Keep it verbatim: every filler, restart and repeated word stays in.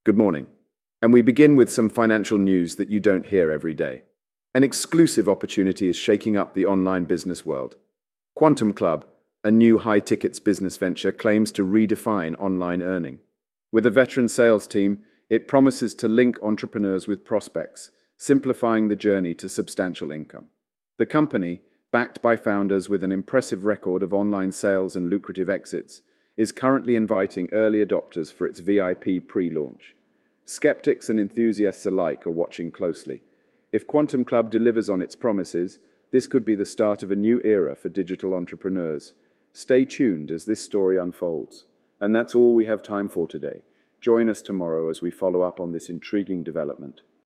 Good morning. And we begin with some financial news that you don't hear every day. An exclusive opportunity is shaking up the online business world. Quantum Club, a new high-tickets business venture, claims to redefine online earning. With a veteran sales team, it promises to link entrepreneurs with prospects, simplifying the journey to substantial income. The company, backed by founders with an impressive record of online sales and lucrative exits, is currently inviting early adopters for its V I P pre-launch. Skeptics and enthusiasts alike are watching closely. If Quantum Club delivers on its promises, this could be the start of a new era for digital entrepreneurs. Stay tuned as this story unfolds. And that's all we have time for today. Join us tomorrow as we follow up on this intriguing development.